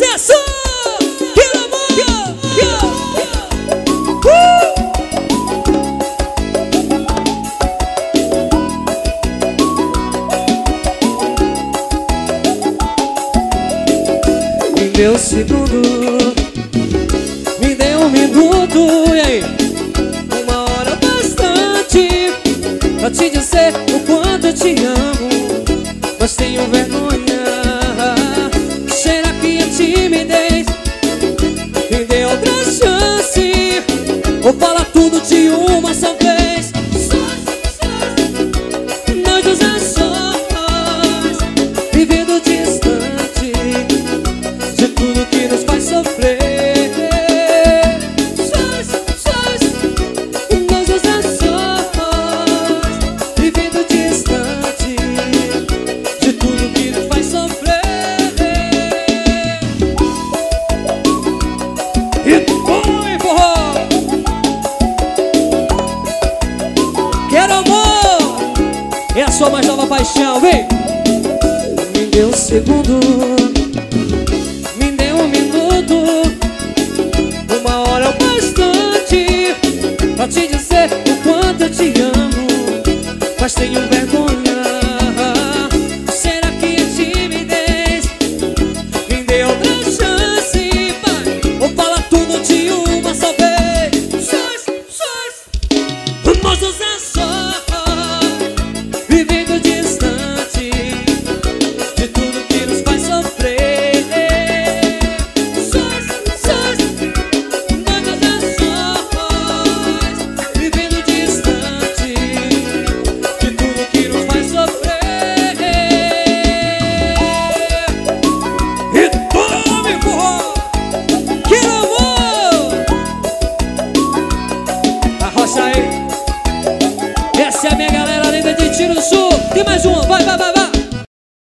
sucesso! Que amor! Me deu um segundo, me deu um minuto, e aí? Uma hora bastante pra te dizer o quanto eu te amo, mas tenho vergonha. Será que a timidez me deu outra chance? Ou fala tudo de uma só vez? Nós dois a sós, vivendo distante de tudo que nos faz sofrer. Nós dois a sós, vivendo distante de tudo que nos faz sofrer. Quero amor, é a sua mais nova paixão, vem! Me deu um segundo, me deu um minuto, uma hora é o bastante pra te dizer o quanto eu te amo, mas tenho vergonha. Será que a timidez me deu outra chance, pai? Ou fala tudo de uma só vez? Nós dois a sós, vivendo distante de tudo que nos faz sofrer. Nós dois a sós, vivendo distante de tudo que nos faz sofrer. E tome forró, que amor! Arrocha aí. Essa é a minha galera linda de Tiro do Sul. Tem mais uma, vai, vai, vai, vai.